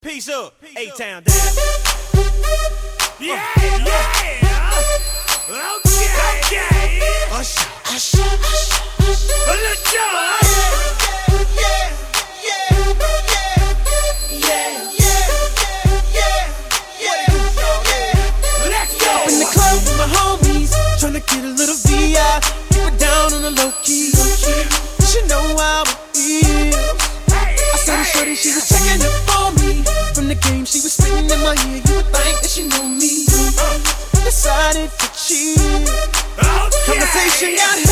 Peace up, A-Town down. Yeah. Okay. Usher. Let's go. In the club with my homies, tryna get a little VI. Keep it down on the low key. She know how it feels. I saw the shorty, she was checking up for me. From the game, she was spitting in my ear. You would think that she knew me. Decided to cheat. Conversation got